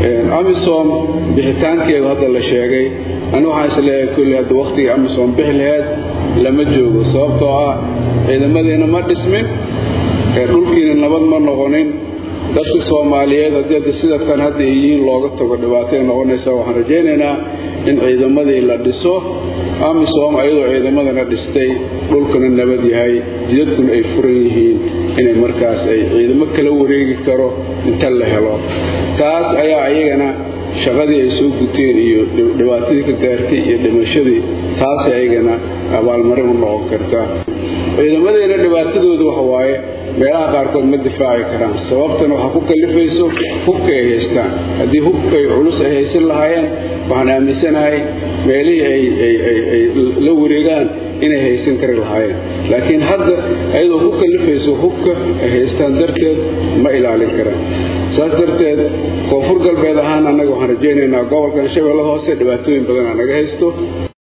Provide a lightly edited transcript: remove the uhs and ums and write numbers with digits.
amisom bixitaankeedu hadda la sheegay anu waxaan isleeyahay kulli hadda waqtiga amisom bixleed lama joogo sababtoo ah ciidamadeena ma dhismin dhulkiina nabad ma noqonin dadka Soomaaliyeed hadda sida tan hadda yihiin looga tago dhibaato noqonaysa waxaan rajaynaynaa in ciidamadii la dhiso amisom ayadoo ciidamadana dhistay dhulkana nabad yahay jidadkuna ay furan yihiin inay markaas ay ciidamo kala wareegi karo inta la helo taas ayaa ayagana shaqadii ay soo guteen iyo dhibaatadii ka gaartay iyo dhimashadii taas ayagana abaalmarin u noqon karta ciidamadeena dhibaatadoodu waxa waaye meelaha qaarkood ma difaaci karaan sababtana waxa ku kalifayso hubka ay haystaan haddii hubka culus ay haysan lahaayeen waxaan aaminsanahay meelihii ay la wareegaan inay haysan kari lahaayeen laakiin hadda ayadoo ku kalifayso hubka ay haystaan darteed ma ilaalin karaan saas darteed koonfur galbeed ahaan annaga waxaan rajaynaynaa gobolkan Shabeellaha Hoose dhibaatooyin badan naga haysto